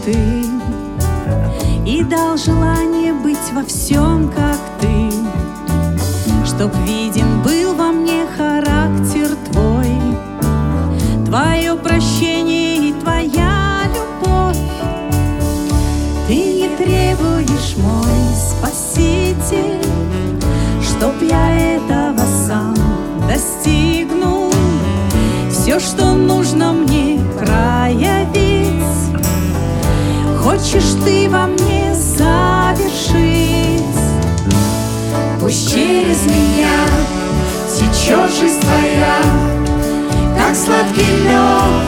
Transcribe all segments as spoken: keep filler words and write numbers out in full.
ты, и дал желание быть во всем, как ты, чтоб виден был во мне характер твой, твое прощение и твоя любовь. Ты не требуешь, мой Спаситель, чтоб я этого сам достигнул. Все, что нужно мне проявить, хочешь ты во мне совершить. Пусть через меня течет жизнь твоя, как сладкий мед.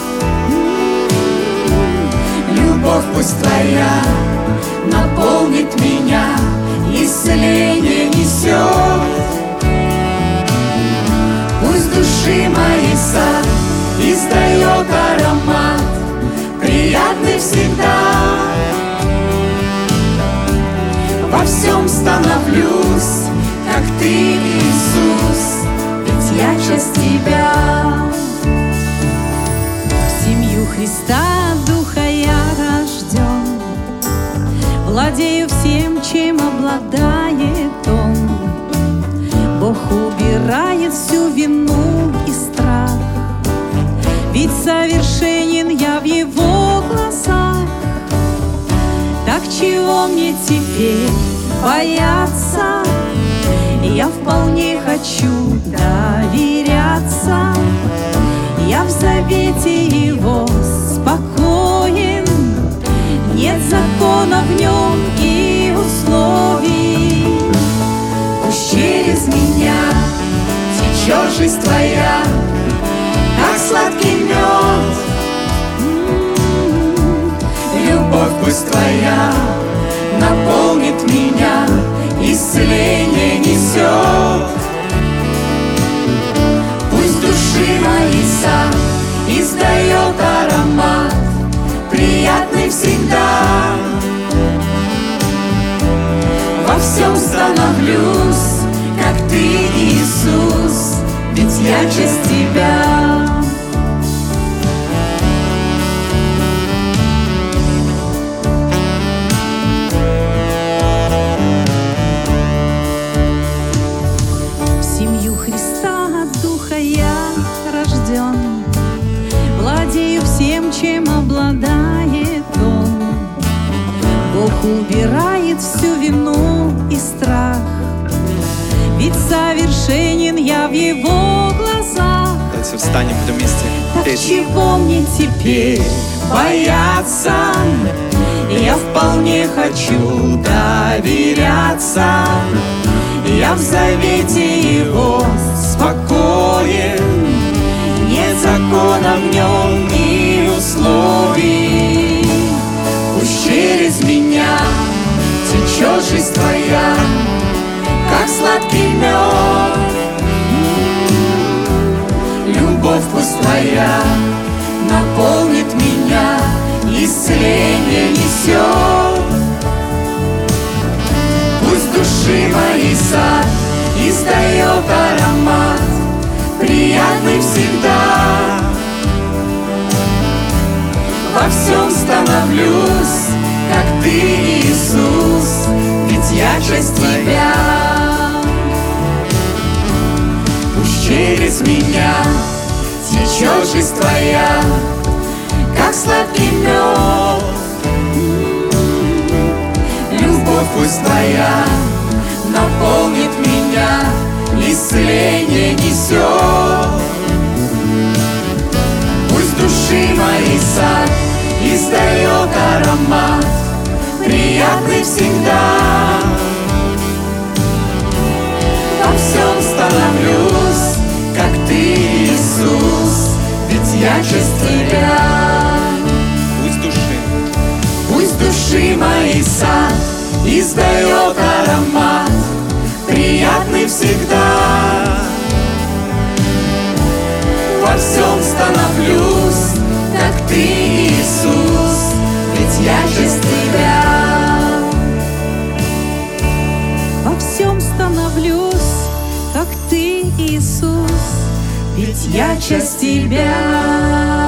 Любовь пусть твоя наполнит меня, исцеление несет. Пусть души моей сад издает аромат, приятный всегда. Во всем становлюсь, как ты, Иисус, ведь я часть тебя. В семью Христа Духа я рожден, владею всем, чем обладает Он. Бог убирает всю вину и страх, ведь совершенен я в Его глазах. Так чего мне теперь бояться? Я вполне хочу доверяться. Я в завете Его спокоен, нет закона в нем и условий. Пусть через меня течет жизнь твоя, как сладкий мед. Любовь пусть твоя наполнит меня, исцеление несет. Пусть души моей сад издает аромат, приятный всегда. Во всем становлюсь, как ты, Иисус, ведь я часть тебя. В семью Христа от Духа я рожден, владею всем, чем обладает Он. Бог убирает всю вину и страх, ведь совершенен я в Его глазах. Давайте встанем в этом месте. Так чего мне теперь бояться? Я вполне хочу доверяться. Я в завете Его спокоен, нет закона в нем и условий. Пусть через меня течет жизнь твоя, как сладкий мед. Любовь пусть твоя наполнит меня, исцеление несет. Пусть души моей сад издает аромат, приятный всегда. Во всем становлюсь, как ты, Иисус, ведь я часть тебя. Пусть через меня течет жизнь твоя, как сладкий мед. Любовь пусть твоя наполнит меня, исцеление несет. Пусть души моей сад издает аромат, приятный всегда. Во всем становлюсь, как ты, Иисус, ведь я часть тебя. Пусть души, пусть души моей сад издает аромат, приятный всегда. Во всем становлюсь, как ты, Иисус, ведь я часть тебя. Во всем становлюсь, как ты, Иисус, ведь я часть тебя.